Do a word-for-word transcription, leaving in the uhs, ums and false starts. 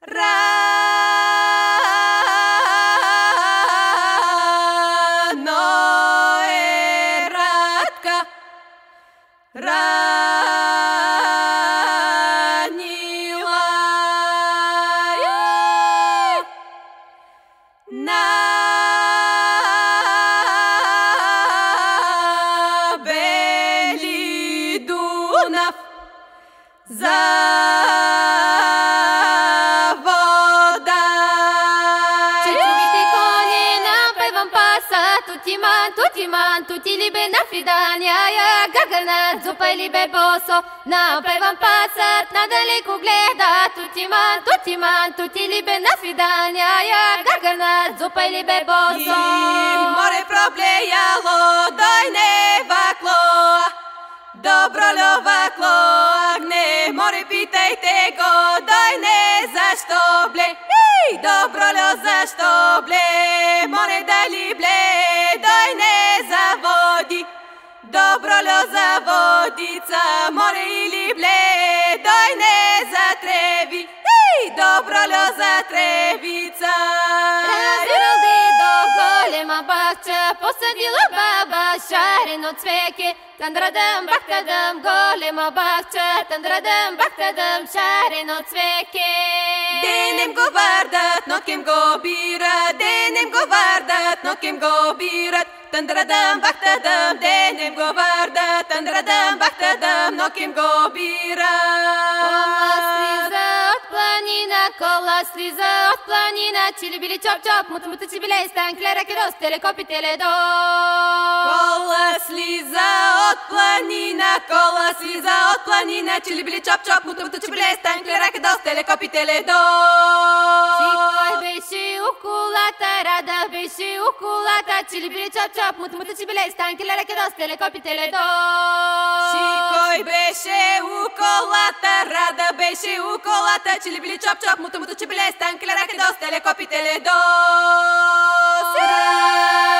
Rano eratka, ranila na beli Dunav завода. Чечувите кони напевам паса, тути ман, тути ман, тути ли бе на фидания, я гагана, зупа ли бе босо, напевам пасът, надалеко гледа, тути ман, тути ман, тути ли бе на фидания, я гагана, зупа ли бе босо. И море проблеяло, дойне вакло, добро льовакло, агне, море питайте го, дойне защо бле, ей, добро льо защо бле, море дали бле, дойне заводи, добро льо заводица, море или бле, дойне за треви, ей, добро льо за тревица. Разбирал би до голема бахча, посадила баба шарено цвеке, тандрадам бахтадам голема бахча, тандрадам бахтадам шарено цвеке. Денем го вардат, но кем го бират, денем го вардат, но кем го бират, тандрадам бахтадам, денем го вардат, тандрадам бахтадам, но кем го бират. Кола слиза от планина, кола слиза от планина, чили-били чоп-чоп, муту-муту чибиле, станклера кедос, телекопи теледо. Кола слиза от планина, кола слиза от планина, чили-били чоп-чоп, муту-муту чибиле, станклера кедос, телекопи теледо. Чикой беше у колата, рада беше у колата, чили-били чоп-чоп, муту-муту чибиле, станклера кедос, телекопи теледо. Шикой беше у колата, рада беше у колата, чили-били чоп-чоп, муту-муту чибиле, станклера кедос, телекопи теледо.